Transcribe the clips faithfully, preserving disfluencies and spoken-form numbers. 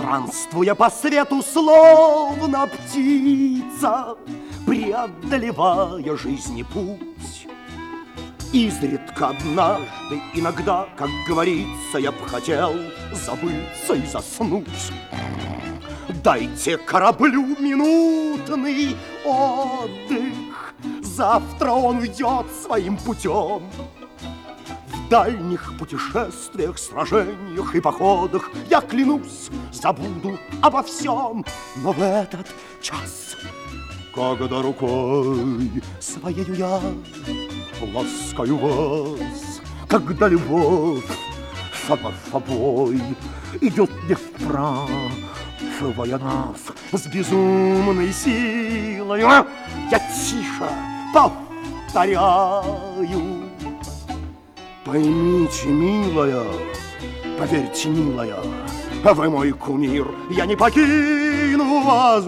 Странствуя по свету, словно птица, преодолевая жизни путь, изредка однажды, иногда, как говорится, я б хотел забыться и заснуть. Дайте кораблю минутный отдых, завтра он уйдет своим путем. В дальних путешествиях, сражениях и походах я, клянусь, забуду обо всем. Но в этот час, когда рукой своею я ласкаю вас, когда любовь сама собой идет не вправо, нас с безумной силой, я тихо повторяю: поймите, милая, поверьте, милая, вы мой кумир, я не покину вас.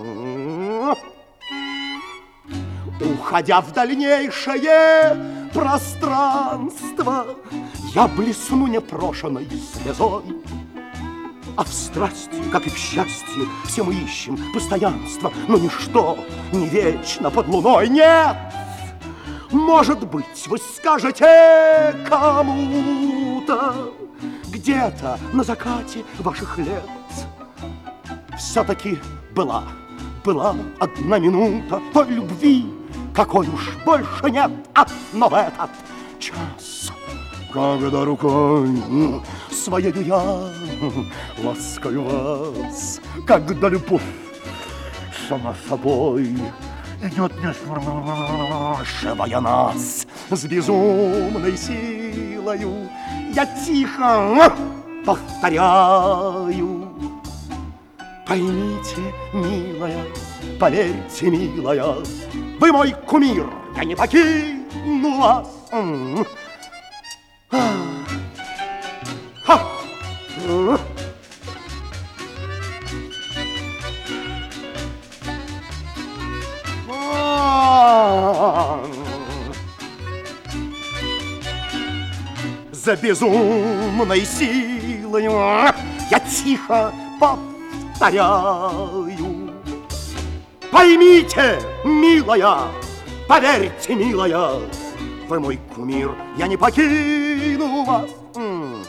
Уходя в дальнейшее пространство, я блесну непрошенной слезой. А в страсти, как и в счастье, все мы ищем постоянство, но ничто не вечно под луной. Нет! Может быть, вы скажете кому-то где-то на закате ваших лет: все-таки была, была одна минута той любви, какой уж больше нет. А, но в этот час, когда рукой своею я ласкаю вас, когда любовь сама собой идет, не спрашивая нас с безумной силою, я тихо повторяю: поймите, милая, поверьте, милая, вы мой кумир, я не покину вас. За безумной силой я тихо повторяю: поймите, милая, поверьте, милая, вы мой кумир, я не покину вас.